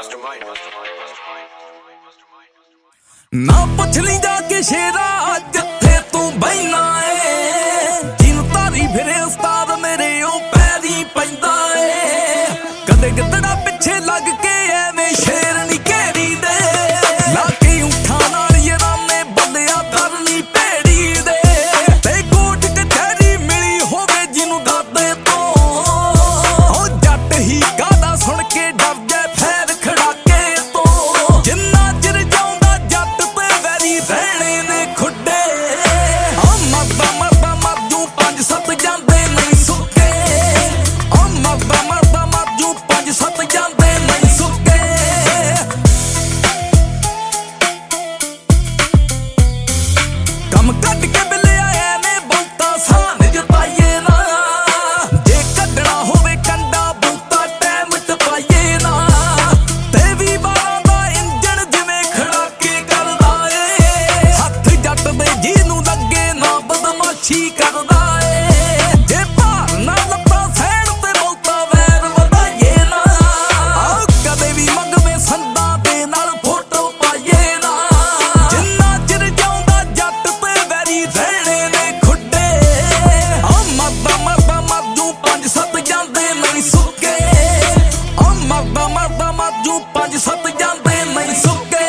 ना पुछ ली जाके शेरा जिथे तू बहना है, जिन तारी फिरे उस्ताद मेरे ओ पैरी पैंदा है। कदे गिदड़ा पिछे लग के एवें शेर नी घेरी दे, लाके ऊठा नाल याराने बल्लिया करनी भेड़ी दे। ते कोट कचहरी मिली होवे जिनू दादे तो, ओ जट ही गादा सुन के डर जाए फैर खड़ाके तो। जिन्ना चिर जाऊंदा जट ते वैरी रहने ने खुडे, मरदा मरदा मर जू 5-7 जांदे नहीं सुके। मरदा मरदा मर जू 5-7 जांदे नहीं सुके। कम कट के बिले आया ने बहुता सान जताइए ना, जे कड्डना होवे कंडा बहुता टैम च पाइए ना। ते भी बारां दा इंजन जिवें खड़ाके करदा ए, हत्थ जट दे जिहनू लगे ना बदमाशी करदा ए। जे भार ना लत्तां सैण ते बहुता वैर वधाइए ना, कदे भी मंगवे संदां दे नाल फोटो पाइए ना। जिन्ना चिर जाऊंदा जट ते वैरी रहने ने खुडे, मरदा मरदा मर जू 5-7 जांदे नहीं सुके। मरदा मरदा मर जू 5-7 जांदे नहीं सुके।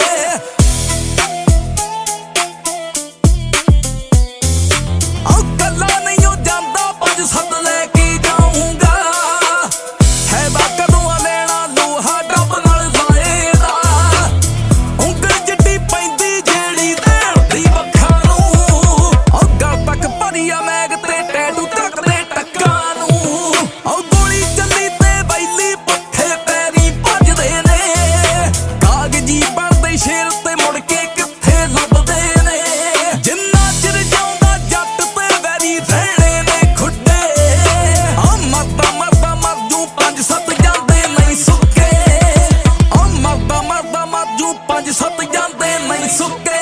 कला नहीं हो जांदा 5-7 लेके जाऊंगा, फैदा कदों लेना लोहा डब नाल लाएदा। ਉਂਗਲ ਜਿੱਡੀ ਪੈਂਦੀ ਜਿਹੜੀ ਦੇਣ ਦੀ ਵੱਖਾਂ ਨੂੰ, ਗਲ ਤੱਕ ਭਰੀ ਆ ਮੈਗ ਤੇ ਟੈਟੂ ਤੱਕਦੇ ਟੱਕਾਂ ਨੂੰ। ਗੋਲੀ ਚੱਲੀ ਤੇ ਬੈਲੀ ਪੱਠੇ ਪੈਰੀ ਭੱਜਦੇ ਨੇ, ਕਾਗਜ਼ੀ ਬਣਦੇ ਸ਼ੇਰ ਤੇ ਮੁੜ ਕੇ ਕਿੱਥੇ ਲੱਭਦੇ ਨੇ। ਜਿੰਨਾ ਚਿਰ ਜਾਉਂਦਾ ਜੱਟ ਤੇ ਵੈਰੀ ਰਹਿਣੇ ਨੇ ਖੁੱਡੇ, ਮਰਦਾ ਮਰਦਾ ਮਰ ਜੂ 5-7 ਜਾਂਦੇ ਨਹੀਂ ਸੁੱਕੇ। ਮਰਦਾ ਮਰਦਾ ਮਰ ਜੂ 5-7 ਜਾਂਦੇ ਨਹੀਂ ਸੁੱਕੇ।